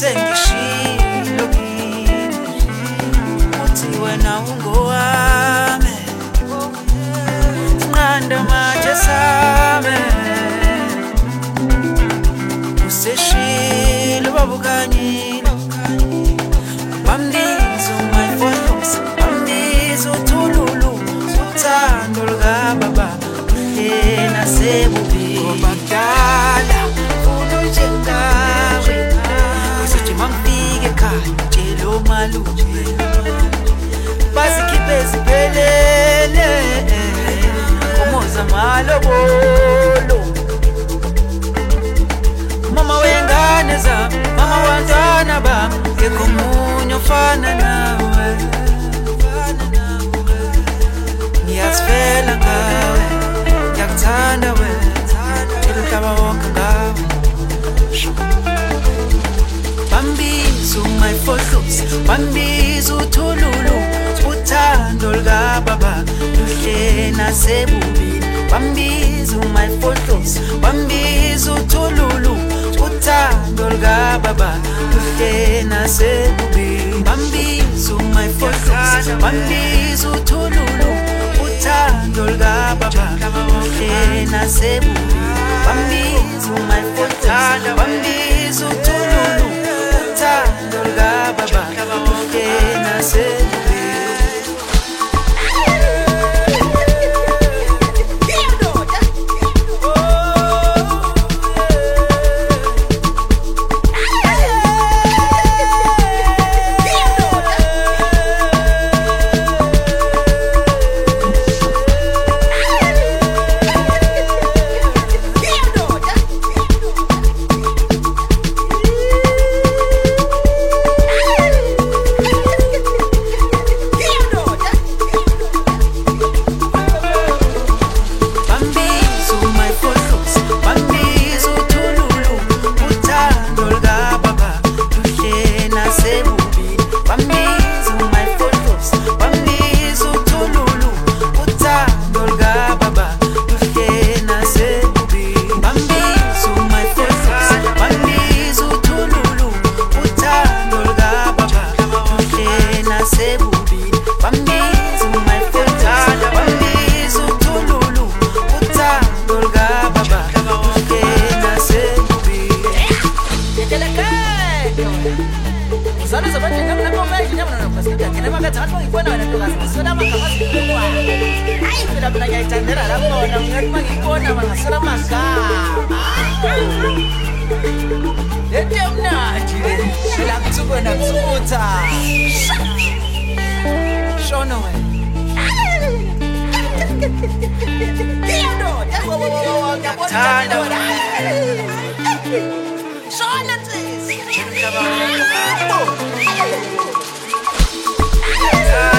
sengishilo kimi uthi wena ungowami sinqanda manje sami useshilo babukanyile bambizo my photos bambizo thululu uthando lukababa yena sebubi obadala unonjengawe usithi mangifike ekhaya tshelo malume bazikhiphe ziphelele umuza malobolo mama wengane zami mama wantwana bami ngekho munye ofana nawe ngiyazifela ngawe ngiyakuthanda wena tshela umhlaba wonke ngawe bambizo my photos bambizo uthululu uthando lukababa luhle nasebubini bambizo my photos bambizo uthululu uthando lukababa luhle nasebubini bambizo my photos bambizo uthululu uthando lukababa luhle nasebubini bambizo my photos bambizo uthululu uthando lukababa luhle nasebubini Shona